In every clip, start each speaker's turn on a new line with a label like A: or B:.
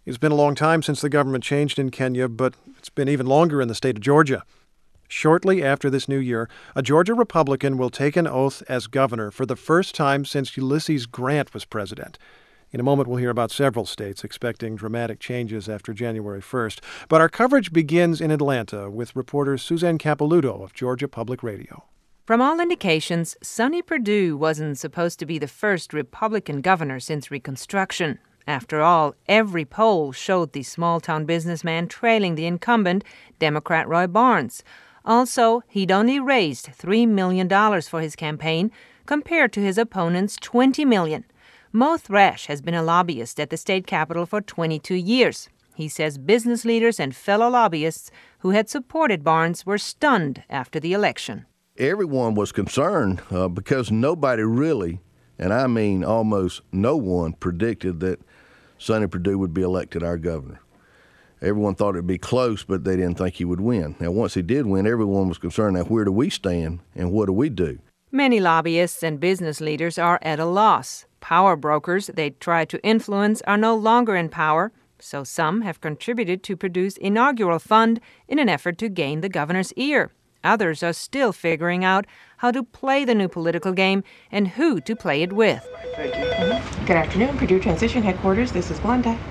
A: It's been a long time since the government changed in Kenya, but it's been even longer in the state of Georgia. Shortly after this new year, a Georgia Republican will take an oath as governor for the first time since Ulysses Grant was president. In a moment, we'll hear about several states expecting dramatic changes after January 1st. But our coverage begins in Atlanta with reporter Suzanne Capelouto of Georgia Public Radio.
B: From all indications, Sonny Perdue wasn't supposed to be the first Republican governor since Reconstruction. After all, every poll showed the small-town businessman trailing the incumbent, Democrat Roy Barnes. Also, he'd only raised $3 million for his campaign compared to his opponent's $20 million. Mo Thresh has been a lobbyist at the state capitol for 22 years. He says business leaders and fellow lobbyists who had supported Barnes were stunned after the election.
C: Everyone was concerned because nobody really, and I mean almost no one, predicted that Sonny Perdue would be elected our governor. Everyone thought it would be close, but they didn't think he would win. Now, once he did win, everyone was concerned, now where do we stand and what do we do?
B: Many lobbyists and business leaders are at a loss. Power brokers they try to influence are no longer in power, so some have contributed to Perdue's inaugural fund in an effort to gain the governor's ear. Others are still figuring out how to play the new political game and who to play it with.
D: Thank you. Good afternoon, Perdue Transition Headquarters. This is Glenda.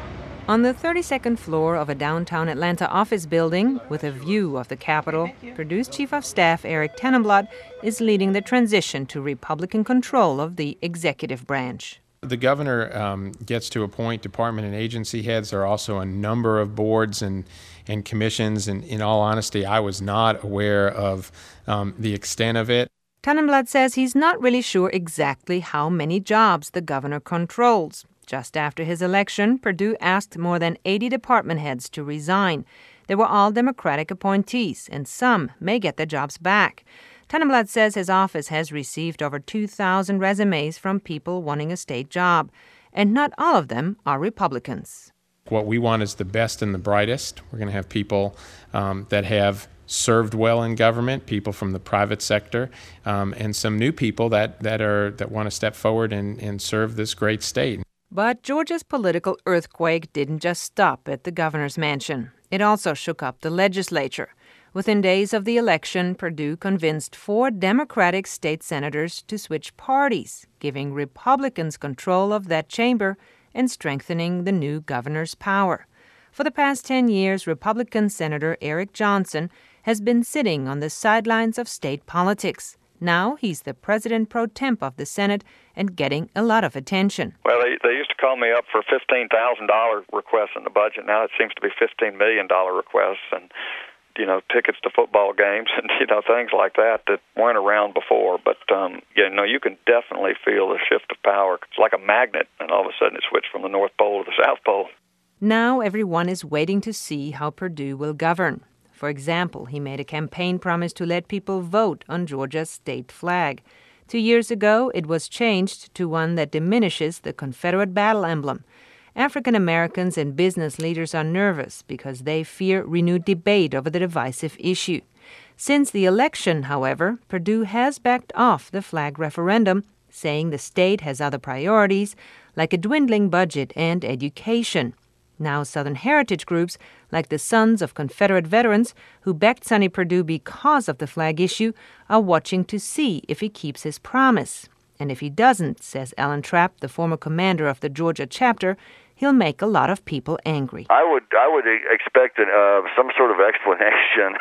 B: On the 32nd floor of a downtown Atlanta office building with a view of the Capitol, Perdue's Chief of Staff, Eric Tenenblood, is leading the transition to Republican control of the executive branch.
E: The governor gets to appoint department and agency heads. There are also a number of boards and commissions, and in all honesty, I was not aware of the extent of it.
B: Tenenblood says he's not really sure exactly how many jobs the governor controls. Just after his election, Perdue asked more than 80 department heads to resign. They were all Democratic appointees, and some may get their jobs back. Tenenblood says his office has received over 2,000 resumes from people wanting a state job, and not all of them are Republicans.
E: What we want is the best and the brightest. We're going to have people that have served well in government, people from the private sector, and some new people that want to step forward and serve this great state.
B: But Georgia's political earthquake didn't just stop at the governor's mansion. It also shook up the legislature. Within days of the election, Perdue convinced 4 Democratic state senators to switch parties, giving Republicans control of that chamber and strengthening the new governor's power. For the past 10 years, Republican Senator Eric Johnson has been sitting on the sidelines of state politics. Now he's the president pro temp of the Senate and getting a lot of attention.
F: Well, they used to call me up for $15,000 requests in the budget. Now it seems to be $15 million requests and, tickets to football games and, things like that weren't around before. But, you can definitely feel the shift of power. It's like a magnet, and all of a sudden it switched from the North Pole to the South Pole.
B: Now everyone is waiting to see how Perdue will govern. For example, he made a campaign promise to let people vote on Georgia's state flag. 2 years ago, it was changed to one that diminishes the Confederate battle emblem. African Americans and business leaders are nervous because they fear renewed debate over the divisive issue. Since the election, however, Perdue has backed off the flag referendum, saying the state has other priorities, like a dwindling budget and education. Now Southern heritage groups, like the Sons of Confederate Veterans, who backed Sonny Perdue because of the flag issue, are watching to see if he keeps his promise. And if he doesn't, says Alan Trapp, the former commander of the Georgia chapter, he'll make a lot of people angry.
F: I would expect some sort of explanation,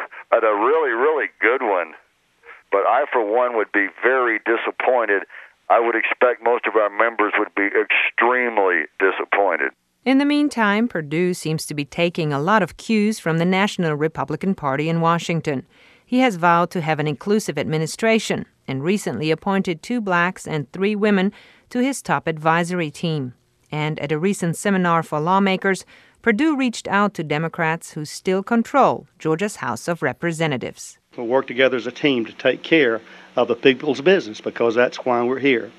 F: a really, really good one. But I, for one, would be very disappointed. I would expect most of our members would be extremely disappointed.
B: In the meantime, Perdue seems to be taking a lot of cues from the National Republican Party in Washington. He has vowed to have an inclusive administration and recently appointed 2 blacks and 3 women to his top advisory team. And at a recent seminar for lawmakers, Perdue reached out to Democrats who still control Georgia's House of Representatives.
G: We'll work together as a team to take care of the people's business because that's why we're here.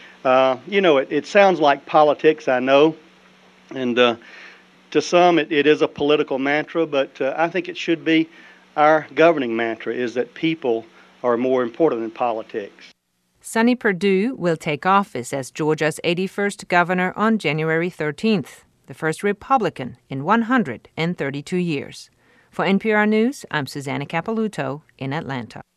G: It sounds like politics, I know. And to some, it is a political mantra, but I think it should be our governing mantra, is that people are more important than politics.
B: Sonny Perdue will take office as Georgia's 81st governor on January 13th. the first Republican in 132 years. For NPR News, I'm Susanna Capelouto in Atlanta.